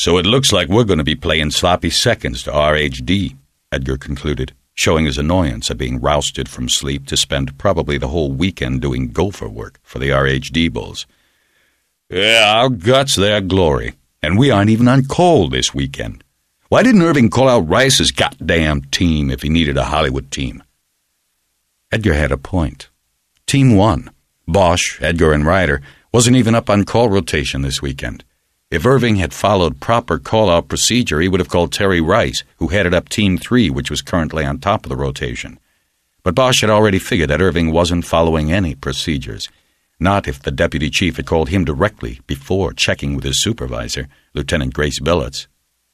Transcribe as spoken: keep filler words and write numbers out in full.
So it looks like we're going to be playing sloppy seconds to R H D, Edgar concluded, showing his annoyance at being rousted from sleep to spend probably the whole weekend doing gopher work for the R H D Bulls. Yeah, our guts, their glory, and we aren't even on call this weekend. Why didn't Irving call out Rice's goddamn team if he needed a Hollywood team? Edgar had a point. Team one, Bosch, Edgar, and Ryder, wasn't even up on call rotation this weekend. If Irving had followed proper call-out procedure, he would have called Terry Rice, who headed up Team three, which was currently on top of the rotation. But Bosch had already figured that Irving wasn't following any procedures, not if the deputy chief had called him directly before checking with his supervisor, Lieutenant Grace Billets.